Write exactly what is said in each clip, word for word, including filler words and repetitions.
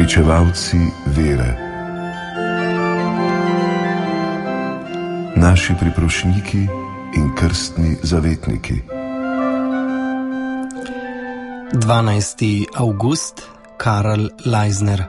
Pričevalci vere. Naši priprošniki in krstni zavetniki. dvanajsti avgust, Karl Leisner.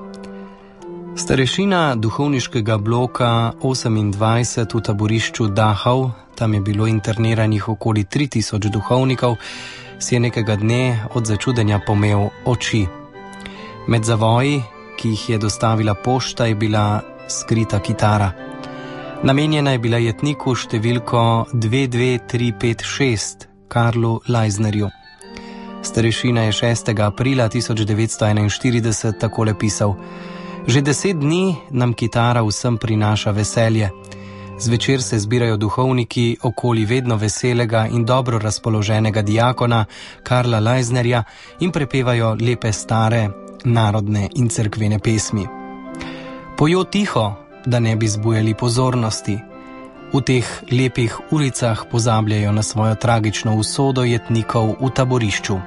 Starešina duhovniškega bloka osemindvajset v taborišču Dachau, tam je bilo interniranih okoli tri tisoč duhovnikov, si je nekega dne od začudenja pomel oči. Med zavoji, ki jih je dostavila pošta, je bila skrita kitara. Namenjena je bila jetniku številko dve dve tri pet šest, Karlu Leisnerju. Starešina je šestega aprila tisoč devetsto enainštirideset takole pisal: Že deset dni nam kitara vsem prinaša veselje. Zvečer se zbirajo duhovniki okoli vedno veselega in dobro razpoloženega diakona Karla Leisnerja in prepevajo lepe stare, narodne in cerkvene pesmi. Pojo tiho, da ne bi zbujali pozornosti. V teh lepih ulicah pozabljajo na svojo tragično usodo jetnikov v taborišču.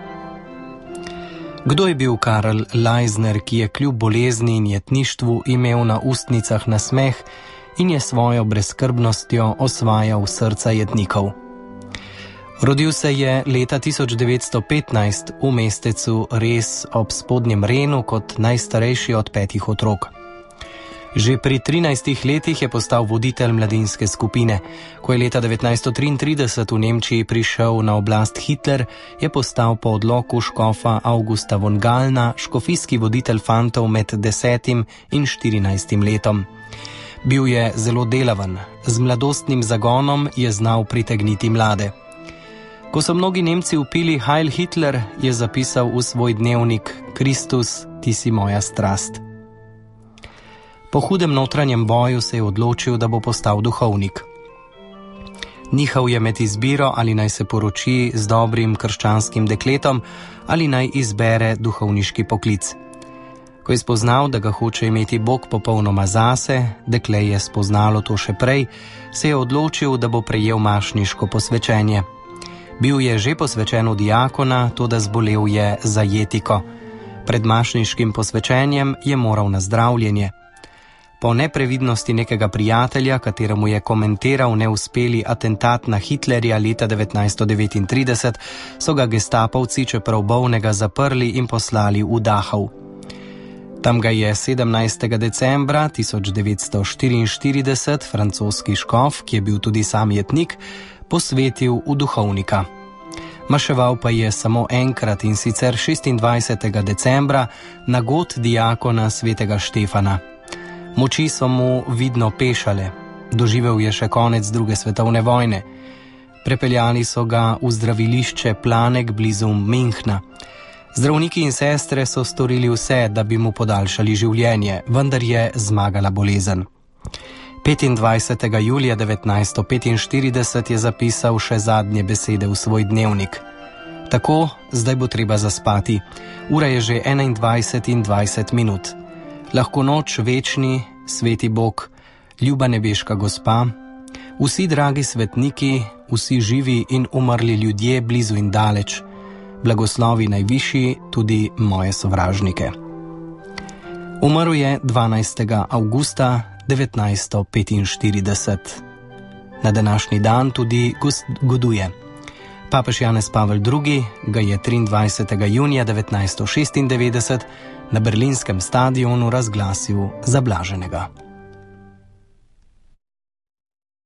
Kdo je bil Karl Leisner, ki je kljub bolezni in jetništvu imel na ustnicah nasmeh in je svojo brezskrbnostjo osvajal srca jetnikov? Rodil se je leta tisoč devetsto petnajst v mestecu Res ob Spodnjem Renu kot najstarejši od petih otrok. Že pri trinajstih letih je postal voditelj mladinske skupine. Ko je leta devetnajststo triintrideset v Nemčiji prišel na oblast Hitler, je postal po odloku škofa Augusta von Gallna škofijski voditelj fantov med desetim in štirinajstim letom. Bil je zelo delaven, z mladostnim zagonom je znal pritegniti mlade. Ko so mnogi Nemci vpili Heil Hitler, je zapisal v svoj dnevnik: Kristus, ti si moja strast. Po hudem notranjem boju se je odločil, da bo postal duhovnik. Nihal je med izbiro, ali naj se poroči z dobrim krščanskim dekletom ali naj izbere duhovniški poklic. Ko je spoznal, da ga hoče imeti Bog popolnoma zase, dekle je spoznalo to še prej, se je odločil, da bo prejel mašniško posvečenje. Bil je že posvečen v diakona, toda zbolel je za jetiko. Pred mašniškim posvečenjem je moral na zdravljenje. Po neprevidnosti nekega prijatelja, kateremu je komentiral neuspeli atentat na Hitlerja leta devetnajststo devetintrideset, so ga gestapovci, čeprav bolnega, zaprli in poslali v Dachau. Tam ga je sedemnajstega decembra tisoč devetsto štiriinštirideset francoski škof, ki je bil tudi sam jetnik, posvetil v duhovnika. Maševal pa je samo enkrat, in sicer šestindvajsetega decembra na god diakona svetega Štefana. Moči so mu vidno pešale. Doživel je še konec druge svetovne vojne. Prepeljali so ga v zdravilišče Planek blizu Münchna. Zdravniki in sestre so storili vse, da bi mu podaljšali življenje, vendar je zmagala bolezen. petindvajsetega julija devetnajststo petinštirideset je zapisal še zadnje besede v svoj dnevnik. Tako, zdaj bo treba zaspati. Ura je že enaindvajset in dvajset minut. Lahko noč večni, sveti Bog, ljuba nebeška gospa, vsi dragi svetniki, vsi živi in umrli ljudje blizu in daleč, blagoslovi najvišji tudi moje sovražnike. Umrl je dvanajstega avgusta devetnajststo petinštirideset. Na današnji dan tudi goduje. Papež Janez Pavel drugi. ga je triindvajsetega junija devetnajststo šestindevetdeset na berlinskem stadionu razglasil za blaženega.